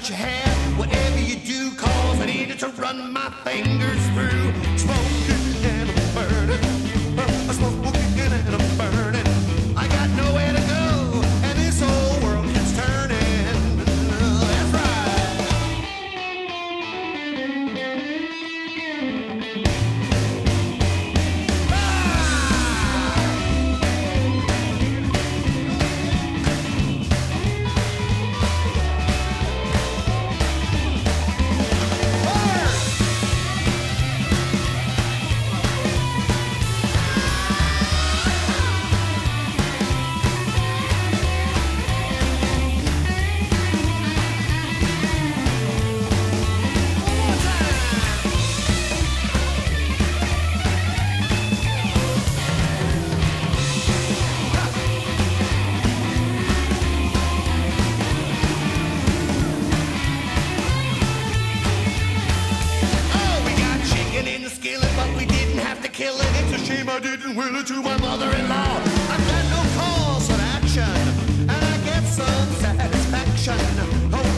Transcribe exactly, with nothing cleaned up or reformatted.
cut your hair, whatever you do, cause I needed to run my fingers through. Smoking and I'm burning, uh, smoking and I'm burning. I got nowhere to go, and this whole world keeps turning. That's right. Kill it. It's a shame I didn't will it to my mother-in-law. I've got no cause for action, and I get some satisfaction. Oh,